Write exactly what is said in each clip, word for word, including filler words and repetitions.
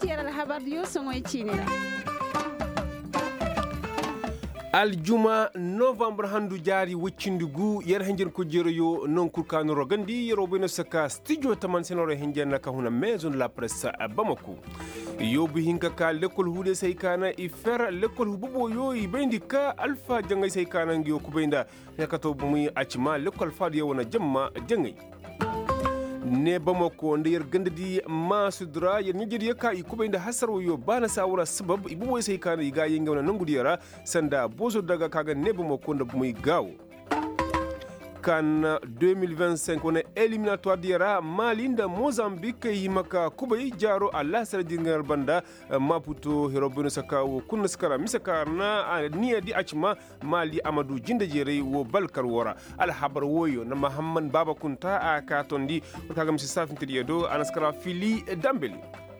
tiyara habardiyo songoy cinira aljuma novembre handu jari waccindigu yer henjen ko jeroyo non kurkano rogandi yero beno saka studio taman senore henjen naka huna maison de la presse a Bamako yobu hinka ka lekol hude say kana i fer lekol hubo yo i bendi ka alfa jangay say kana ngiyo kubenda yakato bumi acima lekol fadi wona jamma jangay ne Bamako nder gandadi masudra yer nyejiri yaka i kubenda hasaro yo bana sawura sabab ibubo say kana iga yenga wona nangudi yara sanda bozo daga kaga ne Bamako nda bumi gawo kan deux mille vingt-cinq on est éliminatoire dira Malinda Mozambique yimaka kubay jaro alla sarjingal banda Maputo herobino sakawo kunna skara misakarna niya di achma Mali Amadou Jinda jere wo balkar wora al habar woyo na Muhammad Baba Kunta aka tondi kaga misi safintiri do anaskara fili Dambeli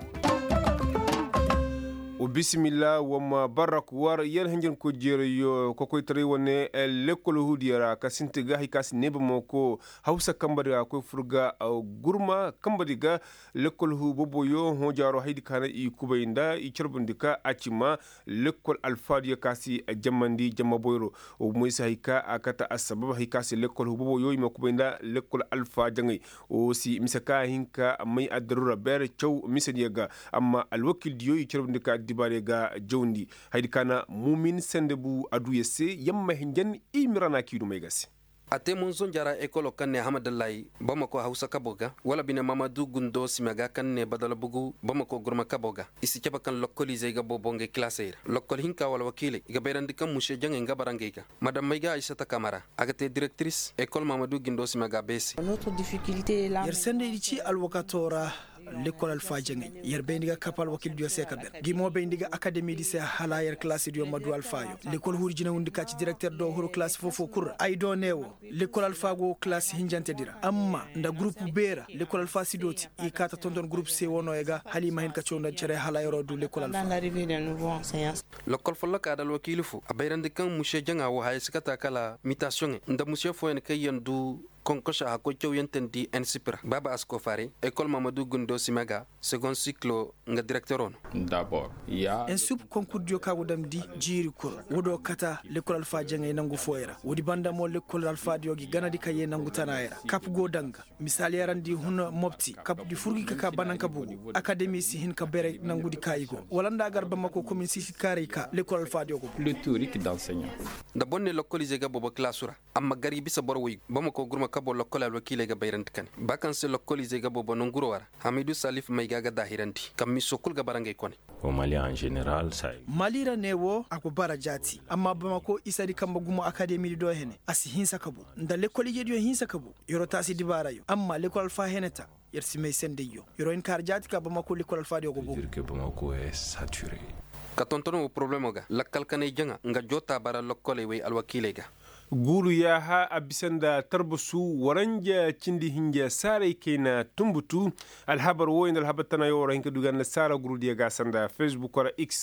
o bismillah wama barak war yer henjen ko jere yo ko koy tare wonne lekol hudiyara ka sintiga hikas nebe moko hausa kambadiga ko furga gurma kambadiga lekol hu bobo yo ho jaro haydi kana i kubayinda i cerbundika acima lekol alfadiya kasi jamandi jamma boyro o moysa hika akata asbab hikasi lekol hu bobo yo ma kubayinda lekol alfa jangai o si misaka hinka may adarura ber chaw misadiga amma alwakil diyo i cerbundika dibarega jawndi haydi kana mumin sendebu aduyese yamma henjen imirana kidu megasi ate mun son jara ekolo kanne hamadallahi Bamako hausa kaboga wala bina Mamadou Gundo simaga kanne badala bugu Bamako gurma kaboga isi keba kan lokoli zega bobonge klaseira lokol hinka wala wakile iga berandi kan mushe jange ngabarangega madame Maiga Aissata Kamara agate directrice ekol Mamadou Gundo simaga besi notre difficulté là yersende dici alwakatora l'école alpha jangi yer bendiga kapal wakil dio seka ber gimo bendiga académie di se hala yer classe dio Madou Alpha yo l'école hurjina wundi ka ci directeur do huru classe fofo kur ay do newo l'école alpha go classe hinjante dira amma nda groupe bera l'école alpha sidoti i kata tonton groupe C wono ega halima hen ka chonda cere hala yero du l'école alpha dans l'arrivée des nouveaux enseignants l'école folla ka dal wakilufu abayrande kan mushe janga wo hay sikata kala mutation nda mushe fo en kayen du konkosha hako chow yentendi ensipra baba asko fare école Mamadou Gundo simaga second cycle nga directeur on d'abord ya en sub concours dio kago dam di jiri kur wodo kata l'école alpha jangay nangu foyera wodi banda mo l'école alpha dio gi ganadi kaye nangu tanayera kap go danga misali yarandi huno mopti kap di furgi kaka bananka bugu académie si hin ka bere nangu di kayigo walanda gar Bamako commune si kare ka l'école alpha dio ko pléthorique d'enseignants da bonne localisé ga bobo classura amma gari bisa borwi Bamako gurma kabo lokol al wakile ga bayrant kan bakan se localisé ga bobo non guro wara Hamidou Salif Maiga ga dahiranti kam mi sokul ga barangay kone au Mali en général ça Malira newo ako bara jati amma Bamako isadi kamba gumo académie do hene asi hinsa kabu nda l'école je dio hinsa kabu yoro tasi dibara yo amma l'école alpha heneta yersi may sende yo yoro en kar jati ka Bamako l'école alpha dio go bo dire que Bamako est saturé ka tontono problème ga lakkal kanay janga nga jota bara lokole way al wakile ga guru ya ha abisanda tarbusu waranja cindi hinja sare kena tumbutu alhabar woyin alhabatana yo ranka dugan sara guru dia ga sanda Facebook or X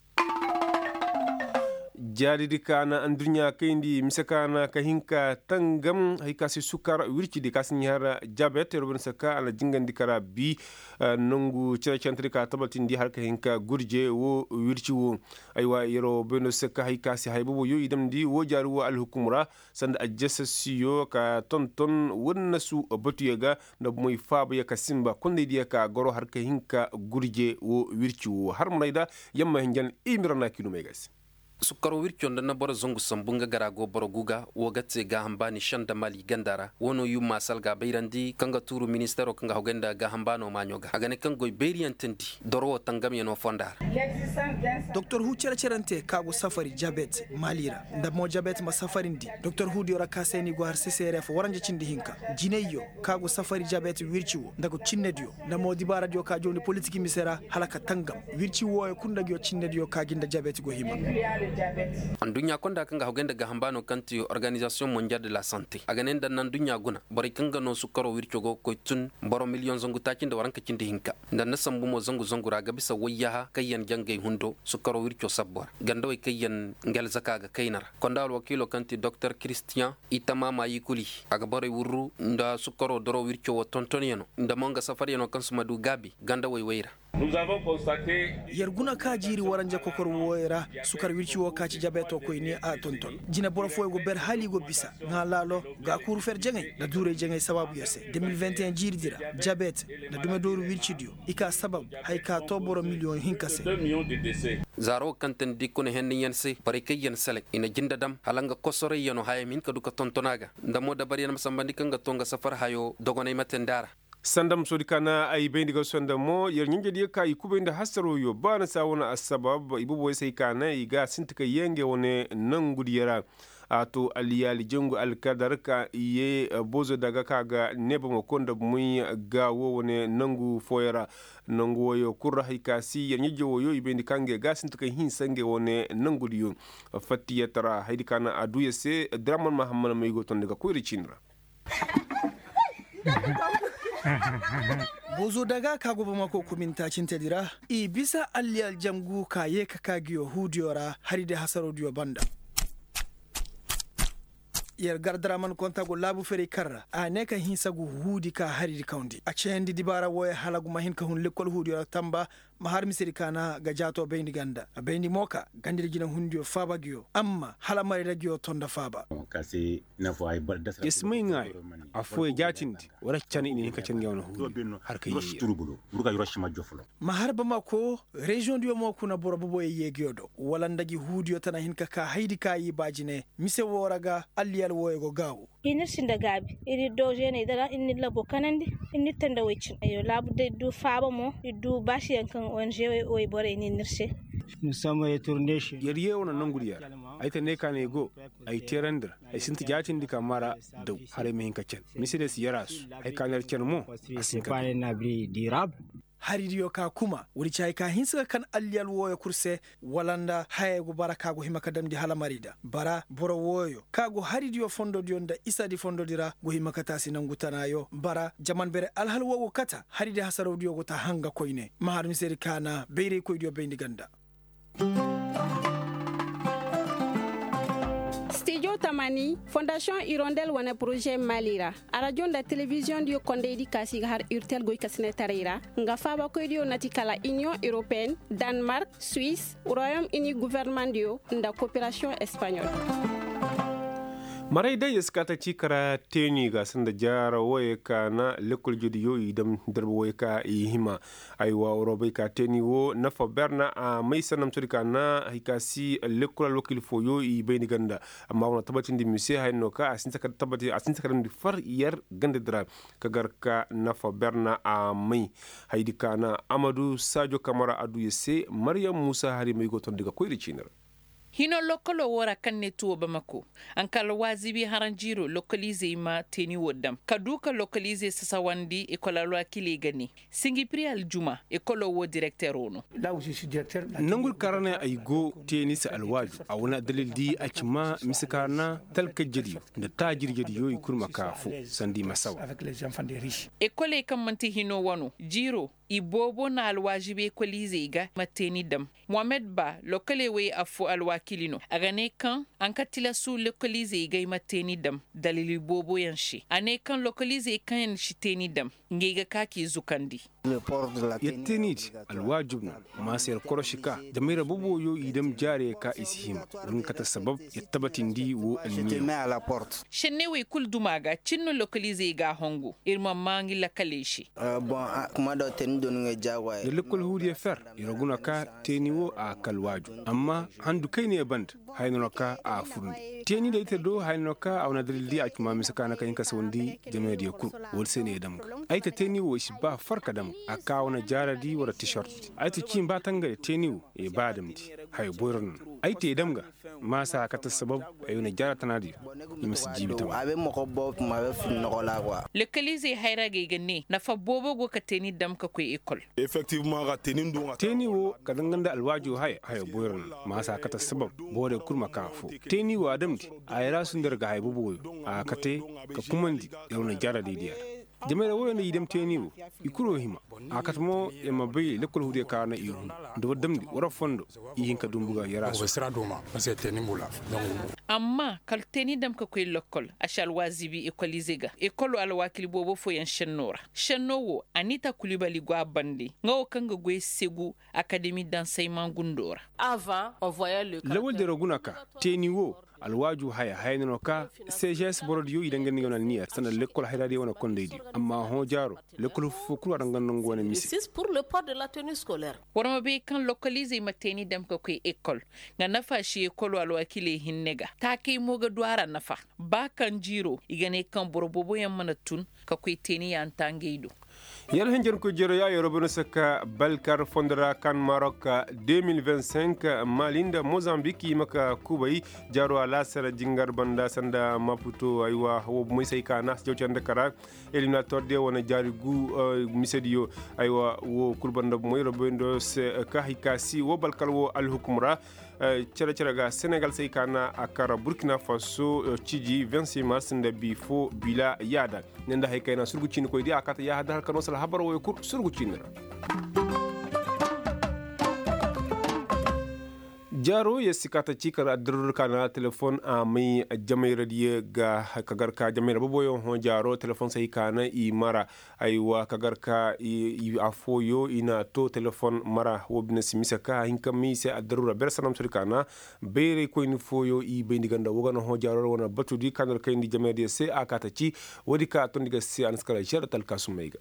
jadi kana andunya kendi misakana kahinka tangam haikasi sukar wirci di kasni hara jabet robin saka ala jingan dikara bi nongu cere centri ka tabatin di har kahinka gurje wo wirci wo aywa yero beno saka haikasi haybo yo idam di wo jaru wo al hukumra sanda ajjasiyo ka tonton wonna su batuyega na moy faba ya kasimba konde di ka goro har kahinka gurje wo wirci wo har munayda yamma hinjan imirana kinu megas sukaro wirchon da na bora zongu sambunga garago boro guga wogatse ga hambani shanda mali gandara wono yu masal ga bayrandi kanga turu ministero kanga hogenda ga hambano manyoga agane kango berian tendi doro tangam yeno fondar docteur hu cere cerante kago safari jabet malira nda mo jabet ma safari ndi docteur hu diora kaseni go har C C R F waranje cindi hinka jineyo kago safari jabet wirchiwo ndago cinnedio nda mo dibara dio ka joni politique misera halaka tangam wirchiwo e kunda dio cinnedio ka ginda jabet go hima andunya konda kanga hogenda ga hambano kanti organisation mondiale de la santé aganen dan nan dunya guna bari kanga no sukaro wircogo ko tun boro million zongu tacinda waranka cindi hinka dan nasambu mo zongu zongu raga bisa wayaha kayan jangay hundo sukaro wirco sabbor gando kayan ngel zakaga kainar konda wakilo kanti docteur Christian itama mayikuli aga bari wurru nda sukaro doro wirco tontoniyano nda monga safari no kansuma du gabi ganda way wayra Nous avons constaté yarguna ka jiri waranja kokor woyra sukar wirci wo kaci jabeto ko ni a tonton jina bor foy go ber hali go bisa nga lalo ga kuru fer jengay da dure jengay sababu yose deux mille vingt et un jiri dira jabet da dume doru wirci dio ika sabab hay ka to boro million hinkase deux millions de décès. Zaro kanten dikune hen yense pare ke yen selek ina jinda dam halanga kosore yano haye min ka duka tontonaga ndamo da bari na sambandi kanga tonga safar hayo dogonay matendara sandam sodikana ay bendiga sondamo yer nyinge di ka ikube nda hasaro yo bana sawona asbab ibubo sai kana iga sintika yenge wone nangudi yara ato aliyali jongo alkadar ka iye bozo daga kaga neba mo konda muy gawo wone nangu foyara nangu woyo kurra hikasi yer nyige woyo ibendi kange ga sintika hin sange wone nangudi yo fatiya tara haidikana aduye se draman mahamman maygo ton daga koyri chinra bozo daga kago bama ko kuminta cintadira i bisa alliyal jamgu ka ye ka kagiyo hudiyora haride hasaro diyo banda yer gardara man konta go labu fere karra a ne ka hinsa go hudi ka haridi kaundi a cendi dibara woye halagu mahin ka hun lekol hudiyora tamba mahar misiri kana ga jato bendi ganda a bendi moka gandir gina hundiyo faba giyo amma halamari ragiyo tonda faba kasi na fo ay bar dasra ismay ngay afo jatindi wala cani ni ka cen gawna hu har ka yi turubulo burga hiroshima joflo mahar bama ko region diyo mo kuna boro bobo e yegiyodo wala ndagi hudiyo tana hinka ka haidi kayi bajine mise woraga alliyal woyego gawo inirsinda gabi iri doje ne dara inni labo kanandi inni tanda wecin ayo labu de du faba mo du bashi yankan onje oy bore ni nirse nous sommes retournés chez yariye wona nanguriya ay ta ne kane go ay terandra ay sinti jatin dika mara daw hare me hinka cen miside si yarasu ay kanar cen mo c'est pas un abri durable haridiyo ka kuma wuri cai ka hinsa kan alliyal woyo kurse walanda haye go bara kago himaka damdi halamarida bara boro woyo kago haridiyo fondo dionda isa di fondo dira go himaka tasi nangutanayo bara jaman bere alhal wogo kata haridi hasaro diyo go ta hanga koine mahar miseri kana beire koydiyo beindi ganda Studio Tamani, Fondation Hirondelle wana projet Malira. Radio da télévision dio konde di kasi har urtel goy kasne tarira. Nga faba ko dio natikala Union Européenne, Danemark, Suisse, Royaume-Uni gouvernement dio nda coopération espagnole. marai dai ya skata cikara teni ga sun da jara waye ka na lekol jodi yo idam darbo waye ka hima aiwa robai ka teni wo na faberna a mai sanam turka na hikasi lekol lokil fo yo i bayni ganda amma wana tabatin di muse hayno ka asin saka tabati asin saka di far yar ganda dra ka garka na faberna a mai haidi kana amadu sajo kamara adu yese maryam musa hari mai goton daga koyri cinar hino lokolo wora kanne tuwo bamako an kala wazibi haranjiro lokalize ma teni wodam kaduka lokalize sasa wandi ekola lo akili gani singi prial juma ekolo wo directeur ono là où je suis directeur nangul karana ay go teni sa alwaju awna dalil di acima miskarna talka jadi da tajir jadi yo ikurma kafu sandi masaw avec les enfants des riches ekole kamanti hino wano jiro ibobo na alwajibe kolize iga mateni dam Mohamed Ba lokale we afu alwakilino agane kan ankatila su lokalize iga mateni dam dalili bobo yanshi ane kan lokalize kan shi teni dam ngega kaki zukandi yettenit alwajibna masir koroshika jamira bobo yo idam jare ka ishima dun kata sabab yattabatindi wo alniya shenne we kul dumaga cinno lokalize iga hongo irma mangi la kaleshi bon kuma do ten don nga jaway de lekol huudi fer iroguna ka teniwo a kalwaju amma handu kayne band hayno ka a furundi teni de itedo hayno ka awna dalildi akuma misaka na kayin kasawndi jamedi ku wol sene dam ayta teniwo shi ba farka dam akawna jaradi wala t-shirt ayta cin batanga teniwo e badamdi hay boyrun ayta damga masa kata sabab ayuna jaratanadi imis jibita abe moko bob ma be fin nokola kwa le kalize hayra ge ganne na fa bobo go ka teni dam ka ko école effectivement ga teni ndo teniwo kadanganda alwaju hay hay boyrun masa kata sabab bode kurma kafu teniwo adamdi ayra sundar ga hay bobo a kate ka kumandi yawna jaradi dia jamera woyna yidem teniwo ikuro hima akatmo e mabay lekol hude kana irun do damdi wara fondo yinka dumbuga yara so sira duma parce que teni mula amma kal teni dam ka koy lokol ashal wazibi equalizega ekolo al wakili bobo fo yan shennora shennowo anita kulibali gwa bandi ngawo kanga gwe segu académie d'enseignement gundora avant on voyait le lawol de rogunaka teni wo alwaju haya hayno ka C G S borodiyo idan ganin ganan niya sanan lekol hayrade wona kondeydi amma ho jaro lekol fukuru arangan ngone misi c'est pour le port de la tenue scolaire warma be kan localiser mateni dem ko koy école nga nafa shi école alwa kile hinnega take moga duara nafa ba kan jiro igane kan borobobo yamana tun ka koy teni yan tangeido yal henjen ko jero ya yoro bono saka balkar fondra kan Maroc deux mille vingt-cinq malinda Mozambique maka kubai jaro ala sara jingar banda sanda maputo aywa wo moysay kana jewtende kara eliminator de wona jari gu misedio aywa wo kulbanda moyro bondo se kahikasi wo balkal wo al hukmra cere cere ga Sénégal say kana akara Burkina Faso ciji vingt-six mars nda bi fo bila yada nenda hay kayna surgu cin koy di akata ya hadal kano sala habaro wo kur surgu cinra jaro ya sikata cikar adur kana telefon a mai jamai radiye ga kagar ka jamai raboyo ho jaro telefon sai kana i mara aiwa kagar ka i afoyo ina to telefon mara wo business misaka hinka mi sai adur ber sanam sur kana bere ko ni foyo i be ndiganda wo gana ho jaro wona batudi kanal kay ndi jamai de sai akata ci wodi ka to ndiga sai anskala shartal kasumaiga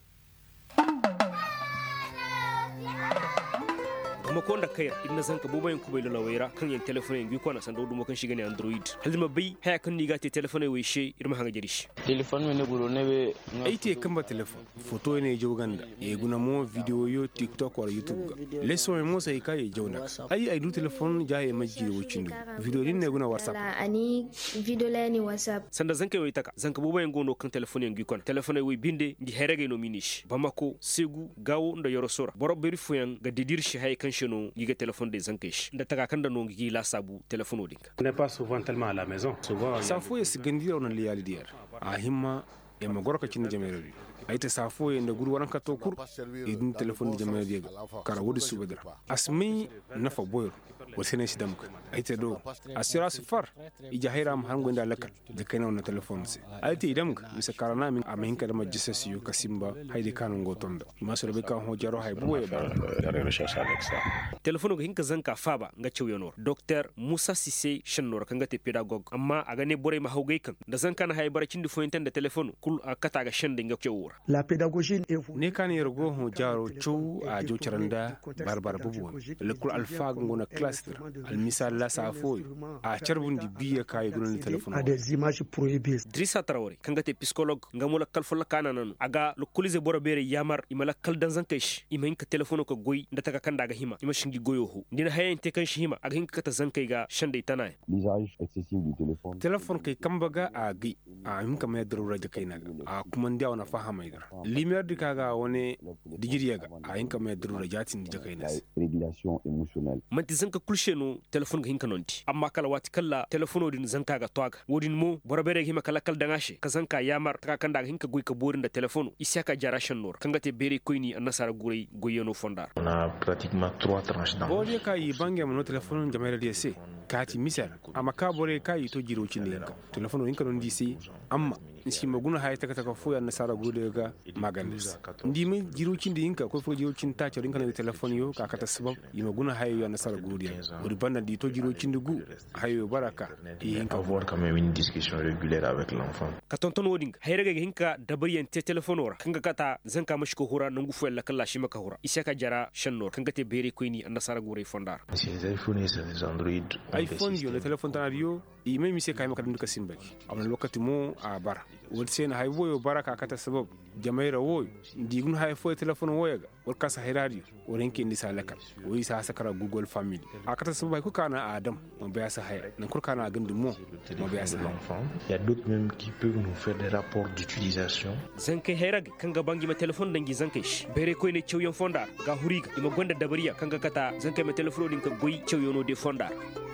makonda kayar inna zanka boba yin kubai lawayra kan yin telefone yin gikona san dodu makan shiga ne android halima bai haya kan niga te telefone we she irma hanga jarish telefone ne buro ne be aite kamba telefone photo ne joganda e guna mo video yo tiktok or youtube leso mo sai kai jona ai ai du telefone jaye majji wucindu video din ne guna whatsapp ani video le ni whatsapp sanda zanka we taka zanka boba yin gono kan telefone yin gikona telefone we binde ngi herege no minish bamako segu gawo ndo yorosora boro beri fuyan ga didir shi hay kan no giga téléphone des encaches nda taga kanda no gi la sabu téléphone odinka on n'est pas souvent tellement à la maison souvent ça faut es gandi on li yali diar a himma e ma gorka cin jameeri ayta sa fo e nda guru waran ka to kur idin téléphone de jameeri kara wodi subadra asmi nafa boyor wo sene ci dam ko ayta do assurance far i jahiram han gonda lakal de kayna on téléphone se ayta idam ko mi se karana min am hinka dama jissasi yo kasimba hayde kanu go tondo ma so be kan ho jaro hay boye ba recherche avec ça téléphone ko hinka zanka faba nga cew yonor docteur Moussa Cissé chenor kanga te pédagogue amma aga ne bore ma hawgay kan da zanka na hay baracin di fointen de téléphone kul akata ga chende nga cewur la pédagogie ne kan yergo ho jaro cew a jo charanda barbar bubu le kul alfa ngona classe al misal la sa fo a charbundi biya kay gunon téléphone a des images prohibées Drissa Traoré kanga te psychologue ngamula kalfol kana nan aga le kulize boro bere yamar imala kal dan zankesh ima hinka téléphone ko goy nda taka kanda ga hima ima shingi goyo ho ndina hayen te kan shi hima aga hinka ta zankay ga shande tana l'usage excessif du téléphone téléphone kay kambaga a gi a hinka me darura da kaina a kuma ndiya wana fahama idar limiyar di kaga woni digiriya ga a hinka me darura jatin di kaina régulation émotionnelle manti zanka kulshe no téléphone ga hinka nonti amma kala wati kala téléphone din zanka ga toaga wodin mo boro bere hima kala kal dangashe ka zanka yamar taka kanda ga hinka goy ka borin da téléphone isaka jarashan nor kanga te bere koyni annasara gurey goyeno fondar on a pratiquement trois tranches d'âge bole kay bangi am no téléphone jamere D C kati misal amma ka bore kay to jiro cinne ka téléphone hinka non D C amma nsi maguna hay taka taka fo annasara gurey ga magalis ndi mi jiro cinde hinka ko fo jiro cin ta ci rinka na téléphone yo ka kata sabab yi maguna hay yo annasara gurey wori banda di to jiro cinde gu hayo baraka et avoir quand même une discussion régulière avec l'enfant ka tonton woding hayrega hinka dabariyan te téléphone ora kanga kata zanka mashko hura nangu fu la kala shi maka hura isaka jara shannor kanga te bere koyni annasara gurey fondar ces iPhone et ces Android iPhone yo le téléphone tanario i me mi se kay maka dum ka simbaki amna lokati mo a bara wol sen hay boyo baraka kata sabab jamaira woy digun hay fo téléphone woyaga wol kasa hayradio worenki ndi sa lakal woy sa sakara Google Family akata sabab ko kana adam on be asa hay nan ko kana gandu mo mo be asa l'enfant il y a d'autres même qui peuvent nous faire des rapports d'utilisation zanke hayrag kanga bangi ma téléphone dangi zanke bere koy ne cewyon fondar ga huriga ima gonda dabariya kanga kata zanke ma téléphone din ka goy cewyono de fondar